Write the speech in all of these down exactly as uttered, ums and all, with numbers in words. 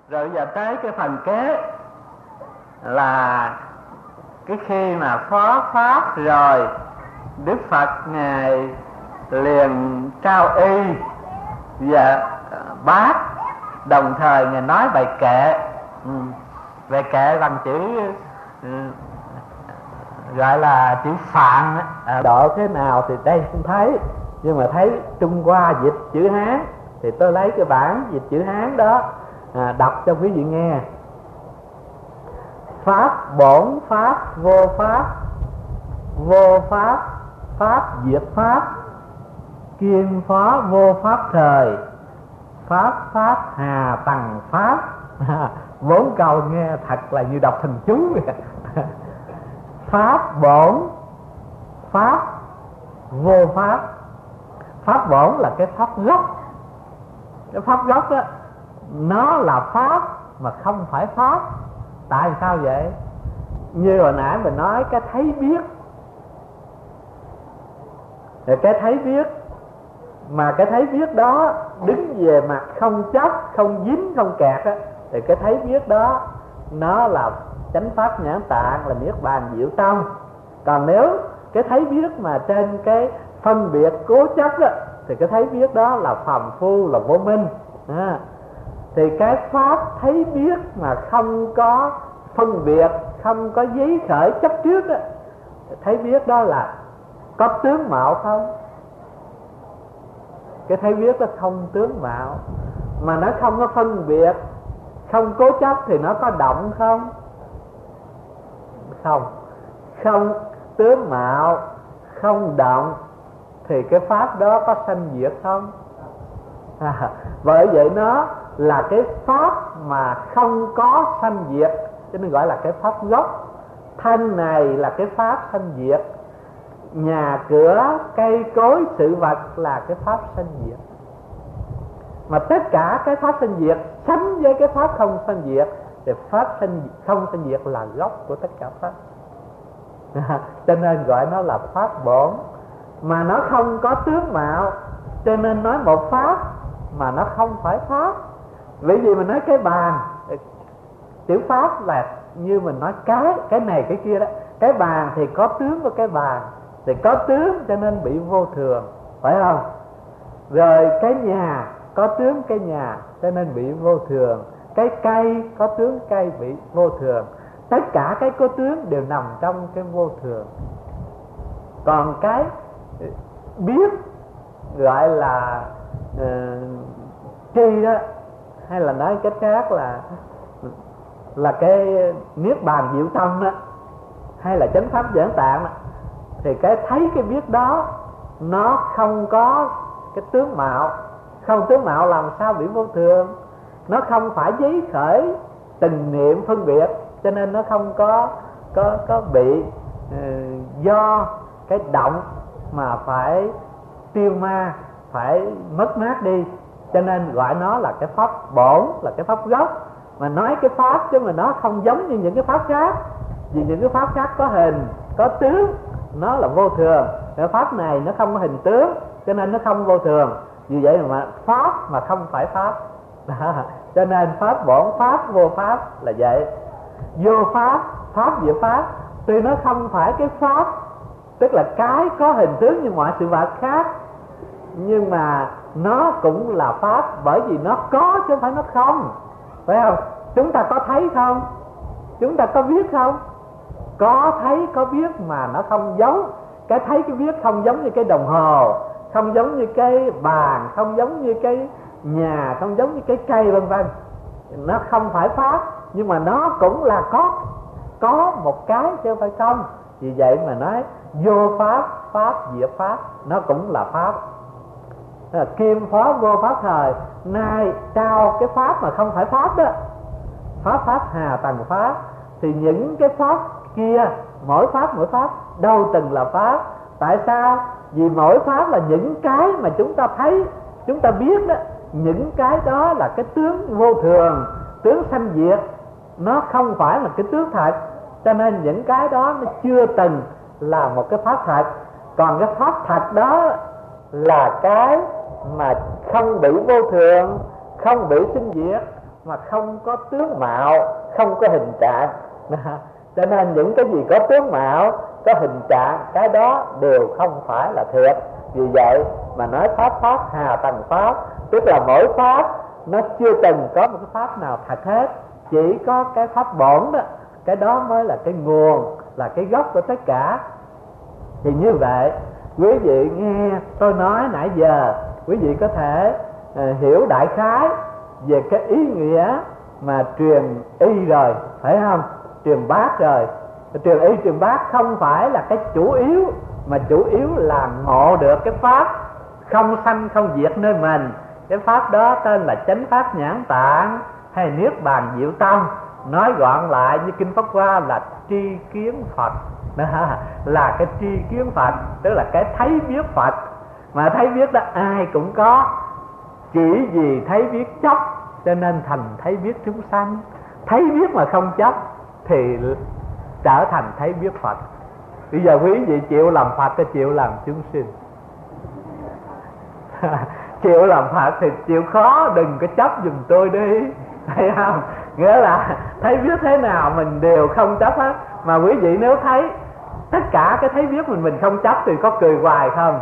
Rồi giờ tới cái phần kế là cái khi mà phó pháp rồi, Đức Phật Ngài liền trao y và bát, đồng thời Ngài nói bài kệ. ừ. Bài kệ bằng chữ ừ, gọi là chữ Phạn. à, Độ thế nào thì đây không thấy, nhưng mà thấy Trung Hoa dịch chữ Hán thì tôi lấy cái bản dịch chữ Hán đó à, đọc cho quý vị nghe. Pháp bổn pháp vô pháp, vô pháp pháp diệt pháp, kiên phó vô pháp thời, pháp pháp hà tầng pháp. Bốn câu nghe thật là như đọc thần chú vậy. Pháp bổn pháp vô pháp. Pháp bổn là cái pháp gốc. Cái pháp gốc đó nó là pháp mà không phải pháp. Tại sao vậy? Như hồi nãy mình nói cái thấy biết, thì cái thấy biết mà cái thấy biết đó đứng về mặt không chấp, không dính, không kẹt á, thì cái thấy biết đó nó là chánh pháp nhãn tạng, là niết bàn diệu tông. Còn nếu cái thấy biết mà trên cái phân biệt cố chấp á, thì cái thấy biết đó là phàm phu, là vô minh. à, Thì cái pháp thấy biết mà không có phân biệt, không có giấy khởi chấp trước á, thấy biết đó là có tướng mạo không? Cái thấy biết nó không tướng mạo, mà nó không có phân biệt, không cố chấp, thì nó có động không? Không. Không tướng mạo, không động, thì cái pháp đó có sanh diệt không? à, Bởi vậy nó là cái pháp mà không có sanh diệt, cho nên gọi là cái pháp gốc. Thân này là cái pháp sanh diệt, nhà cửa cây cối sự vật là cái pháp sanh diệt. Mà tất cả cái pháp sanh diệt sánh với cái pháp không sanh diệt, thì pháp sanh không sanh diệt là gốc của tất cả pháp. Cho nên gọi nó là pháp bổn. Mà nó không có tướng mạo, cho nên nói một pháp mà nó không phải pháp. Vì gì mình nói cái bàn, chữ pháp là như mình nói cái cái này cái kia đó. Cái bàn thì có tướng của cái bàn, thì có tướng cho nên bị vô thường, phải không? Rồi cái nhà có tướng cái nhà cho nên bị vô thường. Cái cây có tướng cây bị vô thường. Tất cả cái có tướng đều nằm trong cái vô thường. Còn cái biết gọi là uh, tri đó, hay là nói cách khác là là cái niết bàn diệu tâm đó, hay là chánh pháp nhãn tạng đó, thì cái thấy cái biết đó nó không có cái tướng mạo. Không tướng mạo làm sao bị vô thường? Nó không phải giấy khởi tình niệm phân biệt, cho nên nó không có có có bị uh, do cái động mà phải tiêu ma, phải mất mát đi. Cho nên gọi nó là cái pháp bổn, là cái pháp gốc. Mà nói cái pháp chứ mà nó không giống như những cái pháp khác. Vì những cái pháp khác có hình, có tướng, nó là vô thường. Cái pháp này nó không có hình tướng, cho nên nó không vô thường. Vì vậy mà pháp mà không phải pháp. Cho nên pháp bổn, pháp vô pháp là vậy. Vô pháp, pháp diệt pháp. Tuy nó không phải cái pháp, tức là cái có hình tướng như mọi sự vật khác, nhưng mà nó cũng là pháp, bởi vì nó có chứ không phải nó không, phải không? Chúng ta có thấy không? Chúng ta có biết không? Có thấy có biết mà nó không giống. Cái thấy cái biết không giống như cái đồng hồ, không giống như cái bàn, không giống như cái nhà, không giống như cái cây vân vân. Nó không phải pháp, nhưng mà nó cũng là có có một cái chứ không phải không. Vì vậy mà nói vô pháp, pháp diệt pháp, nó cũng là pháp. Kim phó vô pháp thời, nay trao cái pháp mà không phải pháp đó. Pháp pháp hà tầng pháp, thì những cái pháp kia, mỗi pháp mỗi pháp đâu từng là pháp. Tại sao? Vì mỗi pháp là những cái mà chúng ta thấy, chúng ta biết đó. Những cái đó là cái tướng vô thường, tướng sanh diệt, nó không phải là cái tướng thật. Cho nên những cái đó nó chưa từng là một cái pháp thật. Còn cái pháp thật đó là cái mà không bị vô thường, không bị sinh diệt, mà không có tướng mạo, không có hình trạng. Cho nên những cái gì có tướng mạo, có hình trạng, cái đó đều không phải là thiệt. Vì vậy mà nói pháp pháp hà tầng pháp, tức là mỗi pháp nó chưa từng có một cái pháp nào thật hết, chỉ có cái pháp bổn đó, cái đó mới là cái nguồn, là cái gốc của tất cả. Thì như vậy quý vị nghe tôi nói nãy giờ, quý vị có thể uh, hiểu đại khái về cái ý nghĩa mà truyền y rồi, phải không? Truyền bác rồi. Truyền y truyền bác không phải là cái chủ yếu, mà chủ yếu là ngộ được cái pháp không sanh không diệt nơi mình. Cái pháp đó tên là chánh pháp nhãn tạng hay niết bàn diệu tâm. Nói gọn lại như kinh Pháp Hoa là tri kiến Phật. Đó, là cái tri kiến Phật, tức là cái thấy biết Phật. Mà thấy biết đó ai cũng có, chỉ vì thấy biết chấp cho nên thành thấy biết chúng sanh. Thấy biết mà không chấp thì trở thành thấy biết Phật. Bây giờ quý vị chịu làm Phật hay chịu làm chúng sinh? Chịu làm Phật thì chịu khó, đừng có chấp giùm tôi đi, thấy không? Nghĩa là thấy biết thế nào mình đều không chấp hết. Mà quý vị nếu thấy tất cả cái thấy biết mình mình không chấp thì có cười hoài không?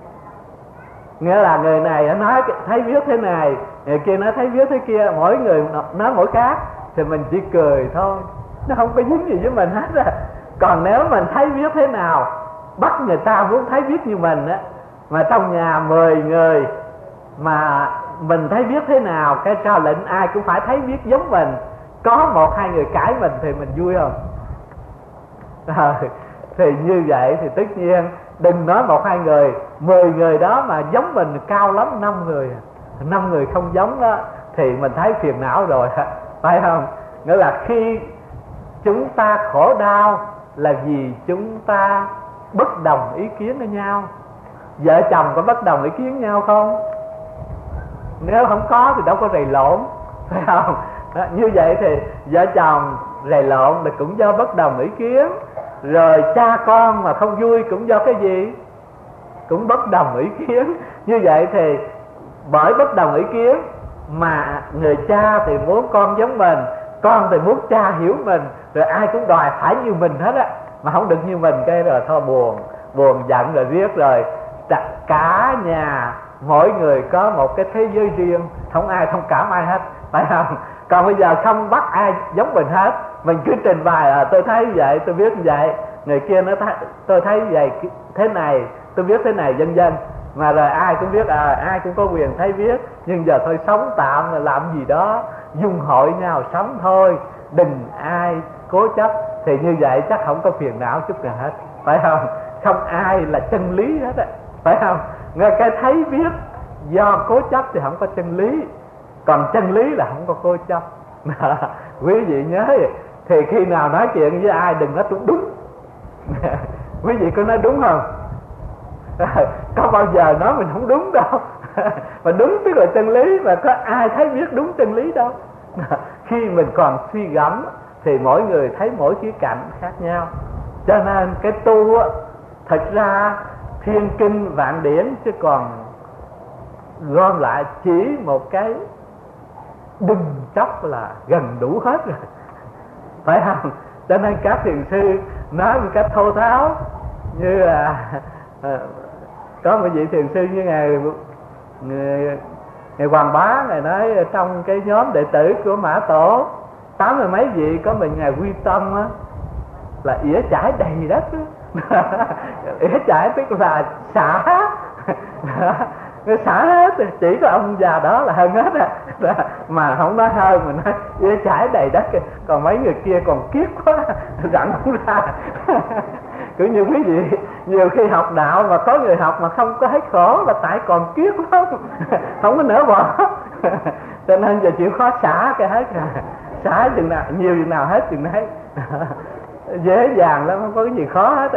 Nghĩa là người này nói thấy biết thế này, người kia nói thấy biết thế kia, mỗi người nói mỗi khác, thì mình chỉ cười thôi, nó không có dính gì với mình hết á. Còn nếu mình thấy biết thế nào, bắt người ta muốn thấy biết như mình á, mà trong nhà mười người mà mình thấy biết thế nào, cái ra lệnh ai cũng phải thấy biết giống mình, có một hai người cãi mình thì mình vui không? Rồi, thì như vậy thì tất nhiên đừng nói một hai người, mười người đó mà giống mình cao lắm năm người, năm người không giống đó thì mình thấy phiền não rồi, phải không? Nghĩa là khi chúng ta khổ đau là vì chúng ta bất đồng ý kiến với nhau. Vợ chồng có bất đồng ý kiến với nhau không? Nếu không có thì đâu có rầy lộn, phải không? Đó, như vậy thì vợ chồng rầy lộn là cũng do bất đồng ý kiến. Rồi cha con mà không vui cũng do cái gì? Cũng bất đồng ý kiến. Như vậy thì bởi bất đồng ý kiến mà người cha thì muốn con giống mình, con thì muốn cha hiểu mình, rồi ai cũng đòi phải như mình hết á, mà không được như mình cái rồi thôi buồn, buồn giận rồi riết rồi cả nhà mỗi người có một cái thế giới riêng, không ai thông cảm ai hết, phải không? Còn bây giờ không bắt ai giống mình hết, mình cứ trình bày à, tôi thấy vậy, tôi biết vậy, người kia nó thấy tôi thấy vậy thế này, tôi biết thế này, vân vân. Mà rồi ai cũng biết à, ai cũng có quyền thấy biết, nhưng giờ thôi sống tạm là làm gì đó, dung hội nhau sống thôi, đừng ai cố chấp. Thì như vậy chắc không có phiền não chút nào hết, phải không? Không ai là chân lý hết á, phải không? Ngay cái thấy biết do cố chấp thì không có chân lý, còn chân lý là không có cố chấp. Quý vị nhớ vậy. Thì khi nào nói chuyện với ai đừng nói đúng đúng. Quý vị có nói đúng không? Có bao giờ nói mình không đúng đâu. Mà đúng tức là chân lý, mà có ai thấy biết đúng chân lý đâu. Khi mình còn suy gẫm thì mỗi người thấy mỗi khía cạnh khác nhau. Cho nên cái tu á, thật ra thiên kinh vạn điển chứ còn gom lại chỉ một cái đừng chấp là gần đủ hết rồi, phải không? Cho nên các thiền sư nói một cách thô tháo, như là à, có một vị thiền sư như ngài ngài, ngài Hoàng Bá, ngài nói trong cái nhóm đệ tử của Mã Tổ tám mươi mấy vị có mình ngài Quy Tâm á, là ỉa chải đầy đất á. Ỉa chải tức là xả nó xả hết, chỉ có ông già đó là hơn hết à. Mà không nói hơn, mình nói ỉa chải đầy đất, còn mấy người kia còn kiết quá rặn không ra. Cứ như quý vị nhiều khi học đạo mà có người học mà không có hết khổ là tại còn kiết lắm, không có nỡ bỏ. Cho nên giờ chịu khó xả cái hết, xả chừng nào nhiều chừng nào hết chừng đấy. Dễ dàng lắm, không có cái gì khó hết.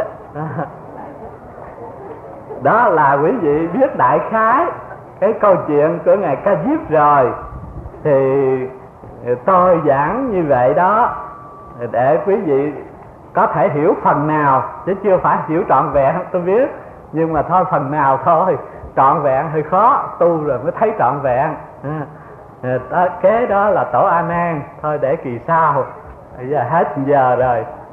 Đó là quý vị biết đại khái cái câu chuyện của ngài Ca Diếp rồi. Thì tôi giảng như vậy đó để quý vị có thể hiểu phần nào, chứ chưa phải hiểu trọn vẹn, tôi biết. Nhưng mà thôi phần nào thôi, trọn vẹn hơi khó, tu rồi mới thấy trọn vẹn. Đó, kế đó là tổ A Nan. Thôi để kỳ sau, bây giờ hết giờ rồi.